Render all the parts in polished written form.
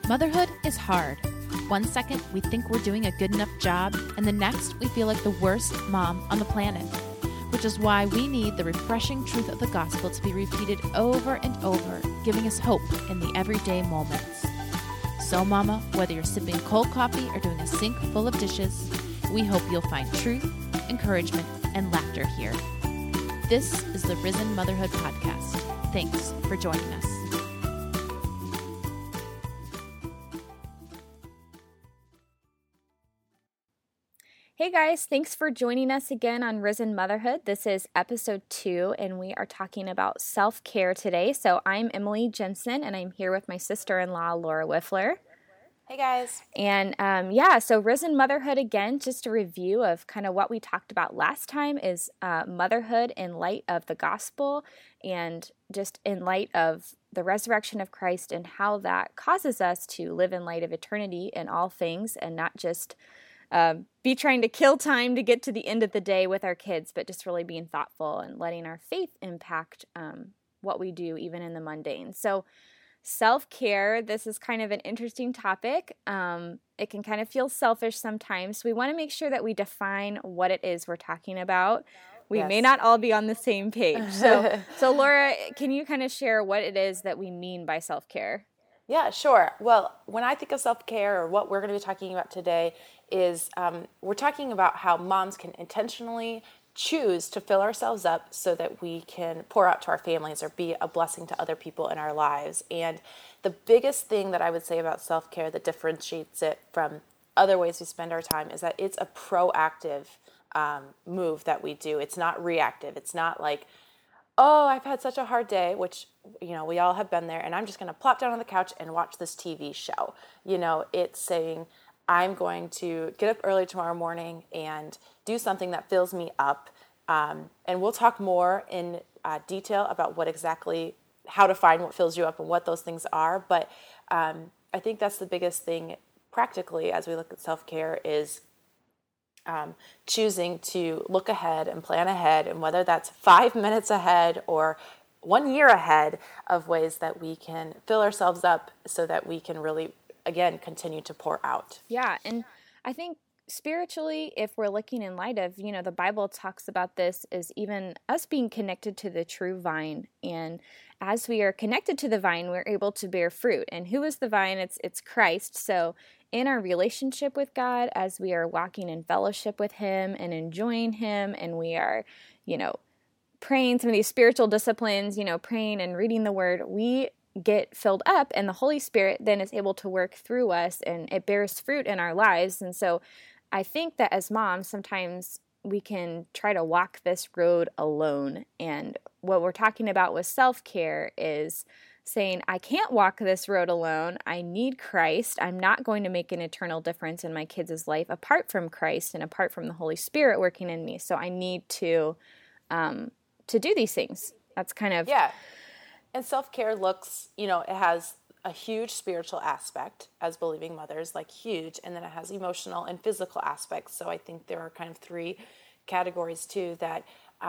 Motherhood is hard. One second, we think we're doing a good enough job, and the next, we feel like the worst mom on the planet. Which is why we need the refreshing truth of the gospel to be repeated over and over, giving us hope in the everyday moments. So, Mama, whether you're sipping cold coffee or doing a sink full of dishes, we hope you'll find truth, encouragement, and laughter here. This is the Risen Motherhood Podcast. Thanks for joining us. Hey guys, thanks for joining us again on Risen Motherhood. This is episode 2, and we are talking about self-care today. So I'm Emily Jensen, and I'm here with my sister-in-law, Laura Wiffler. Hey guys. And so Risen Motherhood again, just a review of kind of what we talked about last time is motherhood in light of the gospel and just in light of the resurrection of Christ and how that causes us to live in light of eternity in all things and not just be trying to kill time to get to the end of the day with our kids, but just really being thoughtful and letting our faith impact what we do even in the mundane. So self-care, this is kind of an interesting topic. It can kind of feel selfish sometimes. We want to make sure that we define what it is we're talking about. We may not all be on the same page. So Laura, can you kind of share what it is that we mean by self-care? Yeah, sure. Well, when I think of self-care or what we're going to be talking about today is we're talking about how moms can intentionally choose to fill ourselves up so that we can pour out to our families or be a blessing to other people in our lives. And the biggest thing that I would say about self-care that differentiates it from other ways we spend our time is that it's a proactive move that we do. It's not reactive. It's not like, oh, I've had such a hard day, which, we all have been there, and I'm just going to plop down on the couch and watch this TV show. It's saying, I'm going to get up early tomorrow morning and do something that fills me up. And we'll talk more in detail about how to find what fills you up and what those things are. But I think that's the biggest thing practically as we look at self-care is choosing to look ahead and plan ahead, and whether that's 5 minutes ahead or 1 year ahead of ways that we can fill ourselves up so that we can really, again, continue to pour out. Yeah, and I think spiritually, if we're looking in light of, the Bible talks about this as even us being connected to the true vine. And as we are connected to the vine, we're able to bear fruit. And who is the vine? It's Christ. So in our relationship with God, as we are walking in fellowship with Him and enjoying Him, and we are, praying some of these spiritual disciplines, praying and reading the Word, we get filled up, and the Holy Spirit then is able to work through us, and it bears fruit in our lives. And so I think that as moms, sometimes we can try to walk this road alone. And what we're talking about with self-care is saying, I can't walk this road alone. I need Christ. I'm not going to make an eternal difference in my kids' life apart from Christ and apart from the Holy Spirit working in me. So I need to do these things. That's kind of... Yeah. And self-care looks, it has a huge spiritual aspect as believing mothers, like huge, and then it has emotional and physical aspects. So I think there are kind of 3 categories too that,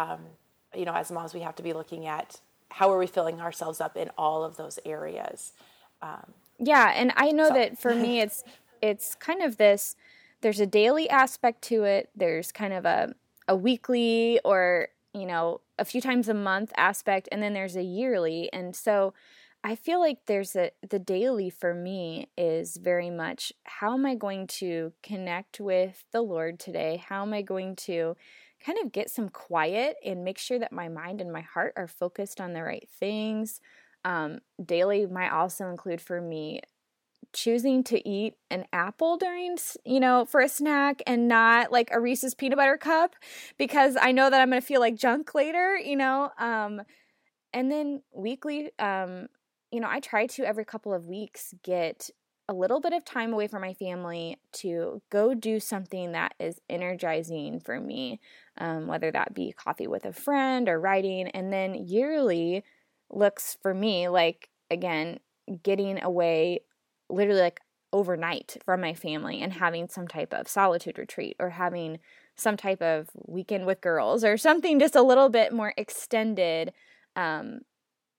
as moms, we have to be looking at how are we filling ourselves up in all of those areas. Yeah, and I know that for me, it's kind of this, there's a daily aspect to it. There's kind of a weekly or, a few times a month aspect, and then there's a yearly. And so I feel like the daily for me is very much, how am I going to connect with the Lord today? How am I going to kind of get some quiet and make sure that my mind and my heart are focused on the right things? Daily might also include for me choosing to eat an apple during, for a snack and not like a Reese's peanut butter cup, because I know that I'm going to feel like junk later, and then weekly, I try to every couple of weeks get a little bit of time away from my family to go do something that is energizing for me, whether that be coffee with a friend or writing. And then yearly looks for me like, again, getting away literally like overnight from my family and having some type of solitude retreat or having some type of weekend with girls or something just a little bit more extended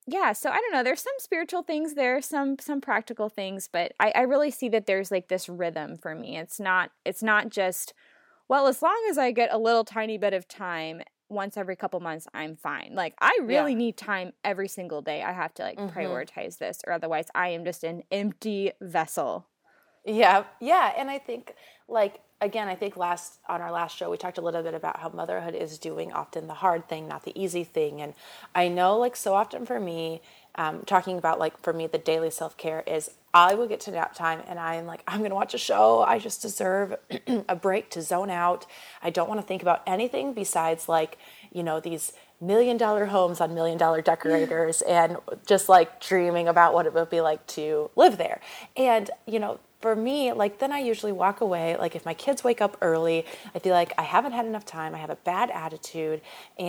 yeah, so I don't know. There's some spiritual things there, some practical things, but I really see that there's like this rhythm for me. It's not just, well, as long as I get a little tiny bit of time once every couple months, I'm fine. Like I really need time every single day. I have to like prioritize this, or otherwise I am just an empty vessel. Yeah. Yeah. And I think like, again, I think on our last show, we talked a little bit about how motherhood is doing often the hard thing, not the easy thing. And I know like so often for me, talking about like for me, the daily self-care is I will get to nap time and I'm like, I'm going to watch a show. I just deserve a break to zone out. I don't want to think about anything besides like, you know, these $1 million homes on $1 million decorators and just like dreaming about what it would be like to live there. And, you know, for me, like then I usually walk away. Like if my kids wake up early, I feel like I haven't had enough time. I have a bad attitude,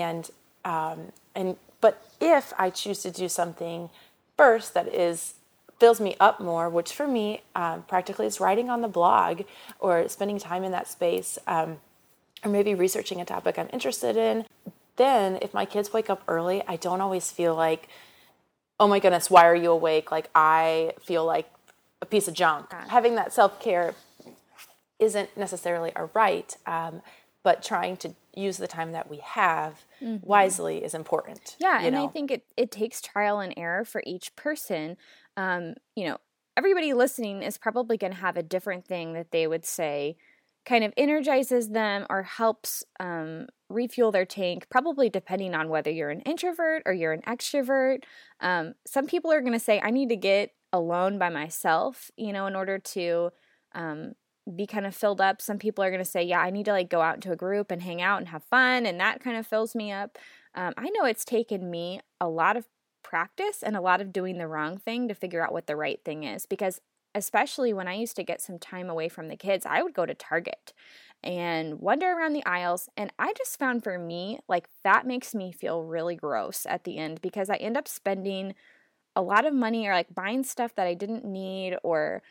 but if I choose to do something first that fills me up more, which for me practically is writing on the blog or spending time in that space, or maybe researching a topic I'm interested in, then if my kids wake up early, I don't always feel like, oh my goodness, why are you awake? Like I feel like a piece of junk. Having that self-care isn't necessarily a right, but trying to use the time that we have wisely is important. Yeah, and I think it takes trial and error for each person. You know, everybody listening is probably going to have a different thing that they would say kind of energizes them or helps refuel their tank, probably depending on whether you're an introvert or you're an extrovert. Some people are going to say, I need to get alone by myself, you know, in order to be kind of filled up. Some people are going to say, yeah, I need to like go out into a group and hang out and have fun, and that kind of fills me up. I know it's taken me a lot of practice and a lot of doing the wrong thing to figure out what the right thing is, because especially when I used to get some time away from the kids, I would go to Target and wander around the aisles, and I just found for me, like that makes me feel really gross at the end, because I end up spending a lot of money or like buying stuff that I didn't need, or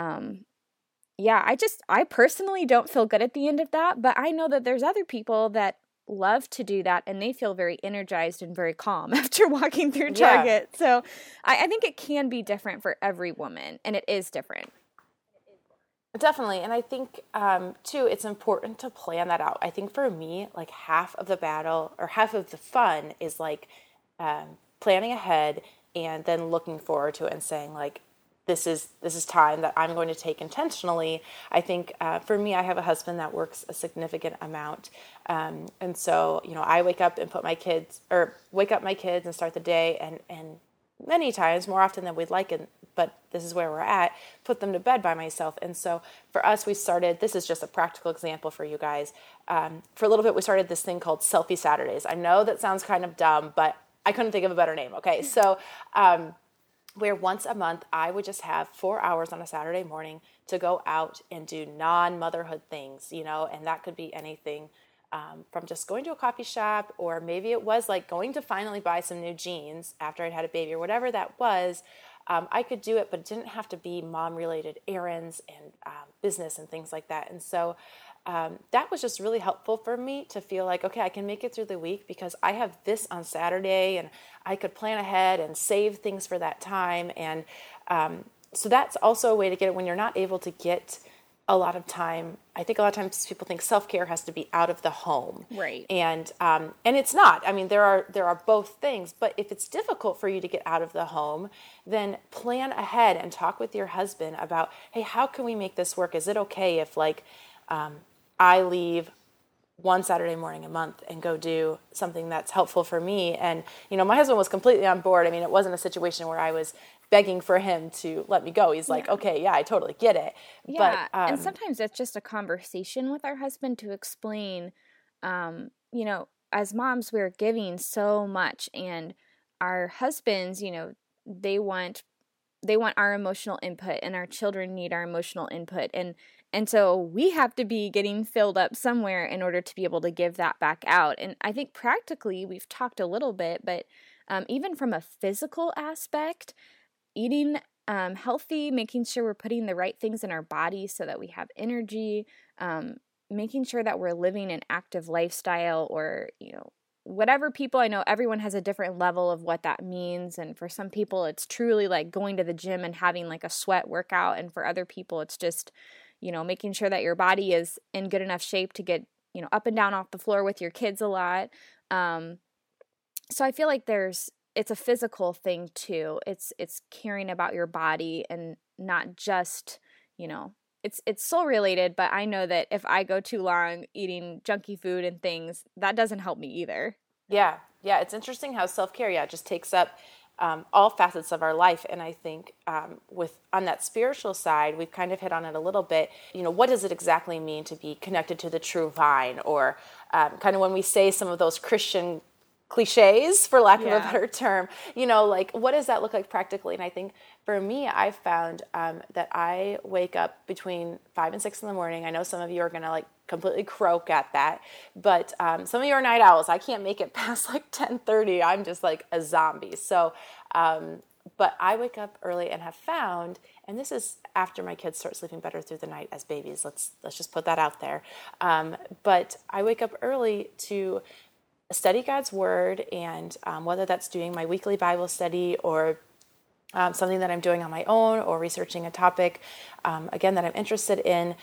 I personally don't feel good at the end of that, but I know that there's other people that love to do that and they feel very energized and very calm after walking through Target. Yeah. So I think it can be different for every woman, and it is different. Definitely. And I think, too, it's important to plan that out. I think for me, like half of the battle or half of the fun is like planning ahead and then looking forward to it and saying like, this is time that I'm going to take intentionally. I think for me, I have a husband that works a significant amount. And so, you know, I wake up my kids and start the day and many times, more often than we'd like, but this is where we're at, put them to bed by myself. And so for us, this is just a practical example for you guys. For a little bit, we started this thing called Selfie Saturdays. I know that sounds kind of dumb, but I couldn't think of a better name. Okay. So, where once a month I would just have 4 hours on a Saturday morning to go out and do non-motherhood things, you know, and that could be anything from just going to a coffee shop, or maybe it was like going to finally buy some new jeans after I'd had a baby or whatever that was. I could do it, but it didn't have to be mom-related errands and business and things like that. And so that was just really helpful for me to feel like, okay, I can make it through the week because I have this on Saturday, and I could plan ahead and save things for that time. And so that's also a way to get it when you're not able to get a lot of time. I think a lot of times people think self-care has to be out of the home. Right. And it's not. I mean, there are both things, but if it's difficult for you to get out of the home, then plan ahead and talk with your husband about, hey, how can we make this work? Is it okay if like I leave one Saturday morning a month and go do something that's helpful for me? And, you know, my husband was completely on board. I mean, it wasn't a situation where I was begging for him to let me go. He's like, okay, yeah, I totally get it. Yeah, but, and sometimes it's just a conversation with our husband to explain, you know, as moms, we're giving so much, and our husbands, you know, they want our emotional input, and our children need our emotional input. And so we have to be getting filled up somewhere in order to be able to give that back out. And I think practically we've talked a little bit, but even from a physical aspect, eating healthy, making sure we're putting the right things in our body so that we have energy, making sure that we're living an active lifestyle, or, you know, whatever people, I know everyone has a different level of what that means. And for some people, it's truly like going to the gym and having like a sweat workout. And for other people, it's just, making sure that your body is in good enough shape to get, up and down off the floor with your kids a lot. So I feel like it's a physical thing too. It's caring about your body and not just, it's soul related, but I know that if I go too long eating junky food and things, that doesn't help me either. Yeah. It's interesting how self-care, just takes up all facets of our life. And I think on that spiritual side, we've kind of hit on it a little bit. What does it exactly mean to be connected to the true vine? Or kind of when we say some of those Christian cliches, for lack of a better term, like what does that look like practically? And I think for me, I've found that I wake up between 5 and 6 in the morning. I know some of you are going to like completely croak at that, but some of you are night owls. I can't make it past like 10:30. I'm just like a zombie. So, but I wake up early and have found, and this is after my kids start sleeping better through the night as babies. Let's just put that out there. But I wake up early to study God's word, and whether that's doing my weekly Bible study or something that I'm doing on my own or researching a topic, again, that I'm interested in.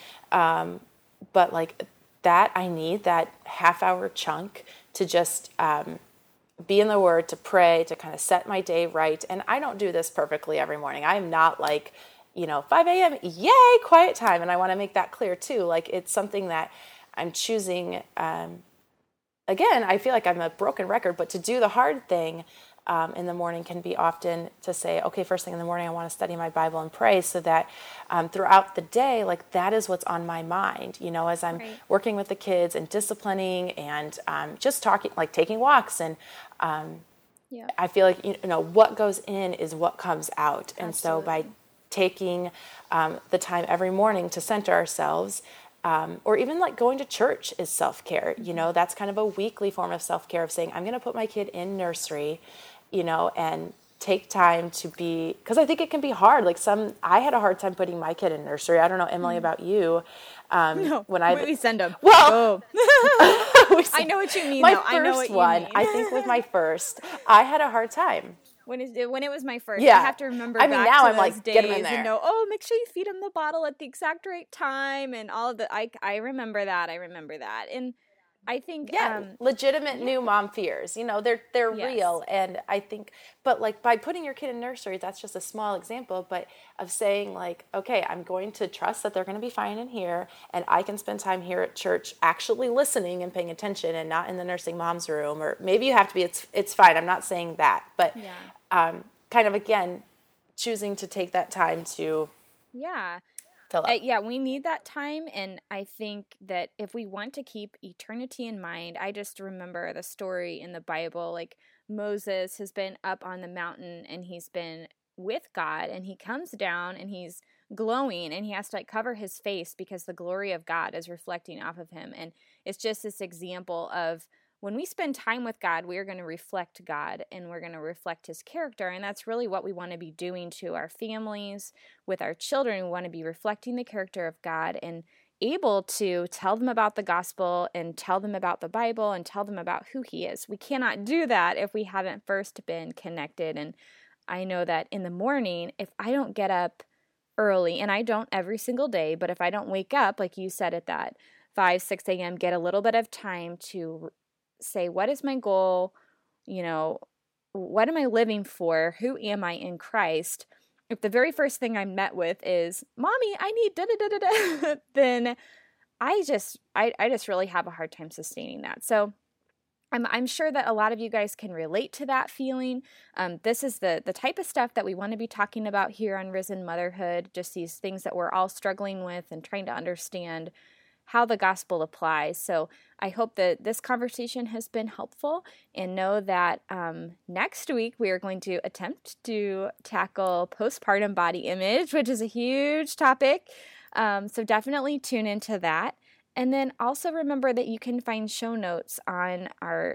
But like that, I need that half-hour chunk to just be in the word, to pray, to kind of set my day right. And I don't do this perfectly every morning. I'm not like, 5 a.m., yay, quiet time. And I want to make that clear too. Like it's something that I'm choosing. Again, I feel like I'm a broken record, but to do the hard thing in the morning can be often to say, okay, first thing in the morning, I want to study my Bible and pray, so that throughout the day, like that is what's on my mind, as I'm working with the kids and disciplining and just talking, like taking walks. And I feel like, what goes in is what comes out. And so by taking the time every morning to center ourselves, or even like going to church is self-care. That's kind of a weekly form of self-care, of saying, I'm going to put my kid in nursery, and take time to be, because I think it can be hard. Like I had a hard time putting my kid in nursery. I don't know, Emily, about you. No, we send them. Well, I know what you mean. My first one, I think with my first, I had a hard time. When it was my first, I have to remember back now to I'm those like, days get him in there. And know, make sure you feed him the bottle at the exact right time and all of the, I remember that. And I think, legitimate new mom fears, they're real. And I think, but like by putting your kid in nursery, that's just a small example, but of saying like, okay, I'm going to trust that they're going to be fine in here, and I can spend time here at church actually listening and paying attention, and not in the nursing mom's room. Or maybe you have to be, it's fine. I'm not saying that, but kind of, again, choosing to take that time to fill up. We need that time. And I think that if we want to keep eternity in mind, I just remember the story in the Bible, like Moses has been up on the mountain and he's been with God, and he comes down and he's glowing, and he has to like cover his face because the glory of God is reflecting off of him. And it's just this example of, when we spend time with God, we are going to reflect God, and we're going to reflect his character. And that's really what we want to be doing to our families, with our children. We want to be reflecting the character of God and able to tell them about the gospel and tell them about the Bible and tell them about who he is. We cannot do that if we haven't first been connected. And I know that in the morning, if I don't get up early, and I don't every single day, but if I don't wake up, like you said, at that 5, 6 a.m., get a little bit of time to say, what is my goal? What am I living for? Who am I in Christ? If the very first thing I'm met with is, Mommy, I need da-da-da-da-da, then I just really have a hard time sustaining that. So I'm sure that a lot of you guys can relate to that feeling. This is the type of stuff that we want to be talking about here on Risen Motherhood, just these things that we're all struggling with and trying to understand how the gospel applies. So I hope that this conversation has been helpful, and know that next week we are going to attempt to tackle postpartum body image, which is a huge topic. So definitely tune into that. And then also remember that you can find show notes on our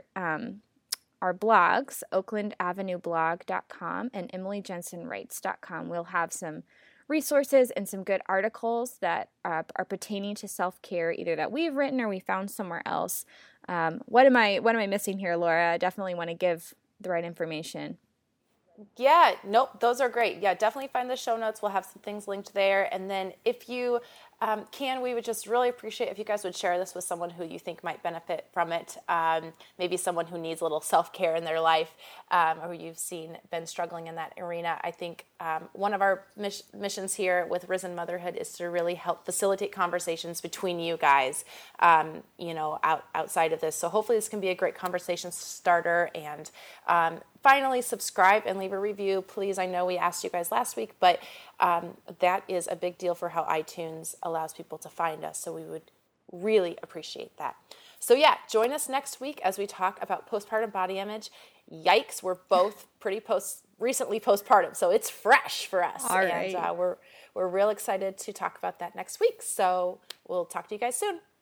blogs, oaklandavenueblog.com and emilyjensenwrites.com. We'll have some resources and some good articles that are pertaining to self-care, either that we've written or we found somewhere else. What am I missing here, Laura? I definitely want to give the right information. Yeah, nope, those are great. Yeah, definitely find the show notes. We'll have some things linked there. And then if you we would just really appreciate if you guys would share this with someone who you think might benefit from it. Maybe someone who needs a little self-care in their life, or you've been struggling in that arena. I think one of our missions here with Risen Motherhood is to really help facilitate conversations between you guys, outside of this. So hopefully this can be a great conversation starter. And finally, subscribe and leave a review, please. I know we asked you guys last week, but that is a big deal for how iTunes allows people to find us. So we would really appreciate that. So yeah, join us next week as we talk about postpartum body image. Yikes, we're both pretty recently postpartum, so it's fresh for us. All right. And we're real excited to talk about that next week. So we'll talk to you guys soon.